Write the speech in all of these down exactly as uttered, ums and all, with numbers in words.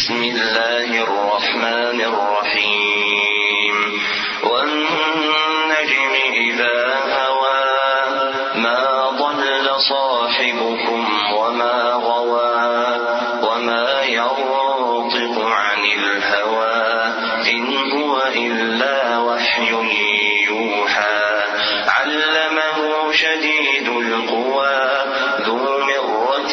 بسم الله الرحمن الرحيم والنجم إذا هوى ما ضل صاحبكم وما غوى وما ينطق عن الهوى إن هو إلا وحي يوحى علمه شديد القوى ذو مرة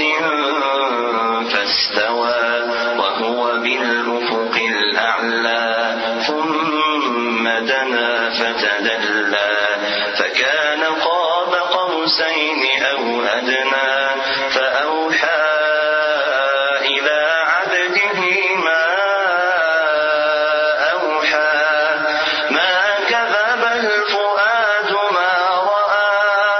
فاستوى وهو بالأفق الأعلى ثم دنا فتدلى فكان قاب قوسين أو أدنى فأوحى إلى عبده ما أوحى ما كذب الفؤاد ما رأى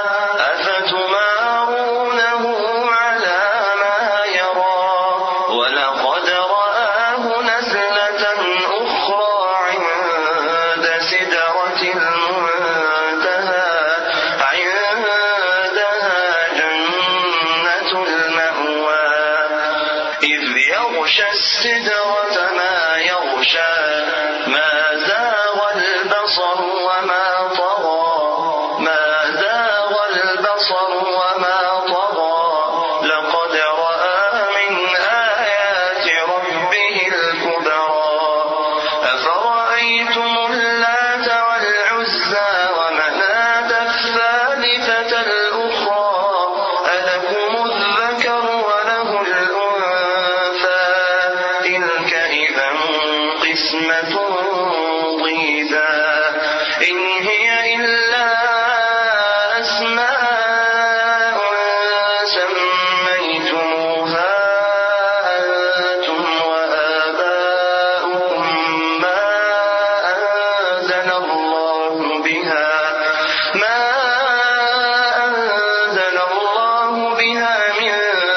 أفتمارونه على ما يرى ولقد رآه نزلة أخرى عند سدرة المنتهى عندها جنة المأوى إذ يغشى السدرة ما يغشى ما زاغ البصر وما طغى ما زاغ البصر وما طغى لقد رأى من آيات ربه الكبرى أفرأيتم اللات والعزى ومناة الثالثة الأخرى ألكم الذكر وله الأنثى تلك إذا قسمة ضيزى إن هي إلا أسماء سميتموها أنتم وآباؤكم ما أنزل الله بها ما أنزل الله بها من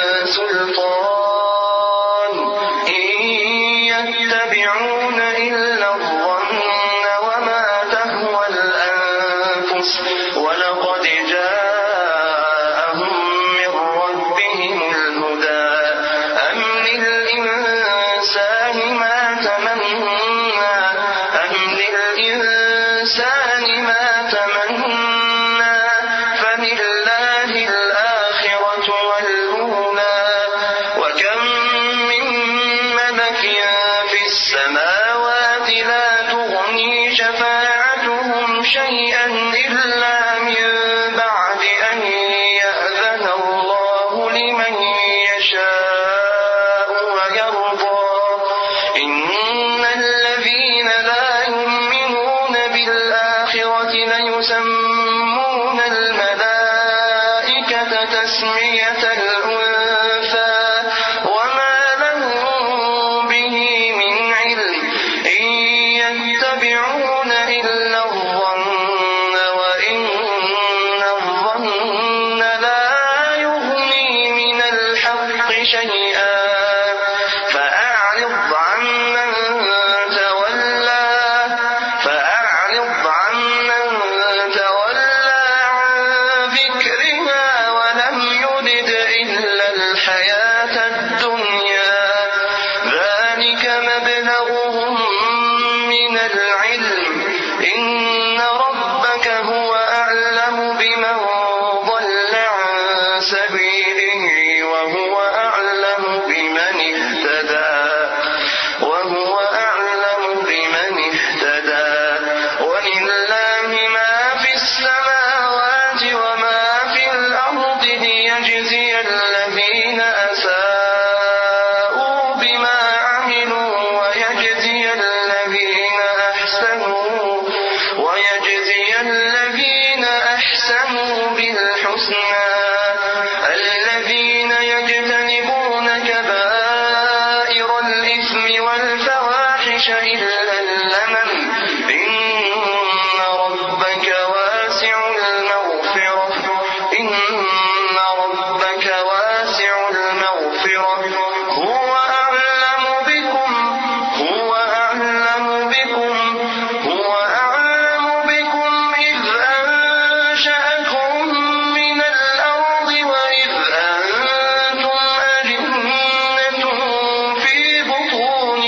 سلطان إن يتبعون إلا الظن وما تهوى الأنفس ولقد جاءهم من ربهم الهدى أم للإنسان ما تمنى أم للإنسان ما تمنى فلله الآخرة والأولى وكم من ملك في السماوات لا تغني شفاعتهم شيئا إلا من بعد أن يأذن الله لمن يشاء ويرضى إن الذين لا يؤمنون بالآخرة ليسمون الملائكة تسمية الأنثى وما لهم به من علم إن يتبعون إلا الظن وإن الظن لا يغني من الحق شيئا فأعرض عمن تولى فأعرض عمن تولى عن ذكرنا ولم يرد إلا الحياة الدنيا ذلك مبلغهم من العلم إن ربك هو أعلم بمن ضل عن سبيله وهو أعلم بمن اهتدى وهو أعلم بمن اهتدى ولله ما في السماوات وما في الأرض ليجزي الذين أساءوا بما عملوا ويجزي الذين أحسنوا ويجزي الذين أحسنوا بالحسنى الذين يجتنبون كبائر الإثم والفواحش إلا اللمم إن ربك واسع المغفرة إن ربك واسع المغفرة هو أعلم بكم هو أعلم بكم هو أعلم بكم إذ أنشأكم من الأرض وإذ أنتم أجنة في بطون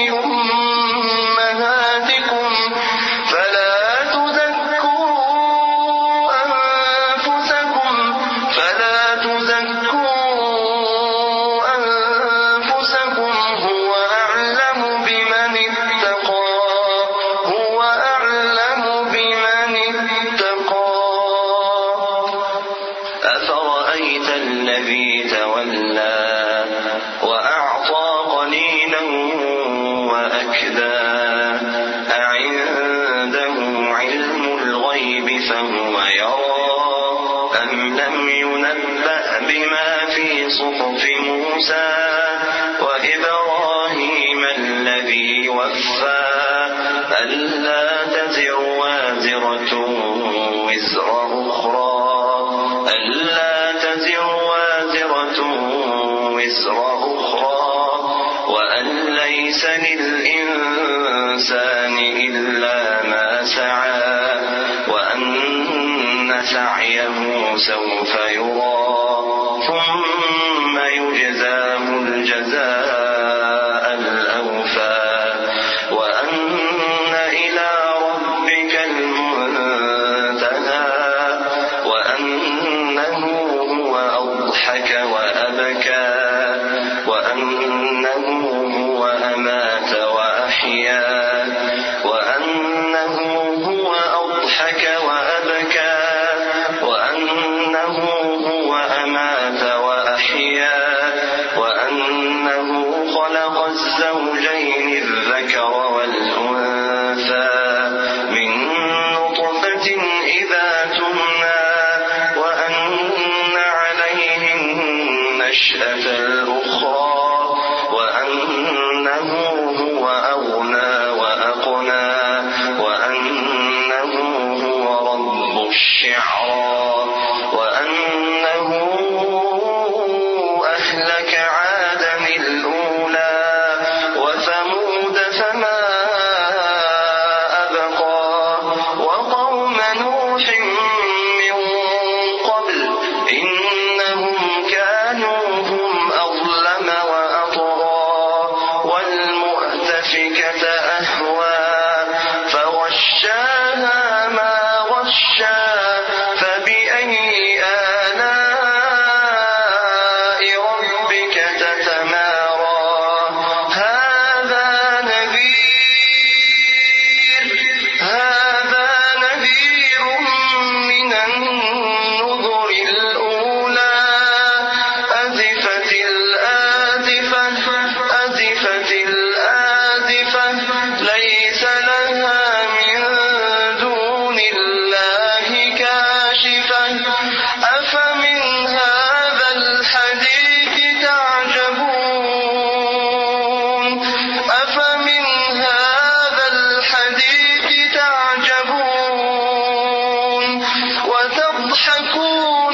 وإبراهيم الذي وفى ألا تزر وازرة وزر أخرى ألا تزر وازرة وزر أخرى وأن ليس للإنسان إلا ما سعى وأن سعيه سوف يرى ثم يجزاه الجزاء الأوفى وأن إلى ربك المنتهى وأنه هو أضحك وأبكى وأنه هو أمات وأحيا وأنه هو أضحك وأبكى وأنه هو أمات وأحيا وأنه خلق الزوجين الذكر والأنثى من نطفة إذا تمنى وأن عليه النشأة الأخرى وأنه هو أغنى وأقنى وأنه هو رب الشعرى وأنه أهلك عادا الأولى وثمود فما أبقى وقوم نوح من قبل إنهم كانوا هم أظلم وأطغى والمؤتفكة أهوى فغشاها ما غشى فبأي آلاء ربك تتمارى هذا نذير هذا نذير من النذر الأولى أزفت الآزفة أزفت الآزفة ليس لها من دون الله كاشفة أفمن هذا الحديث تعجبون أفمن هذا الحديث تعجبون وتضحكون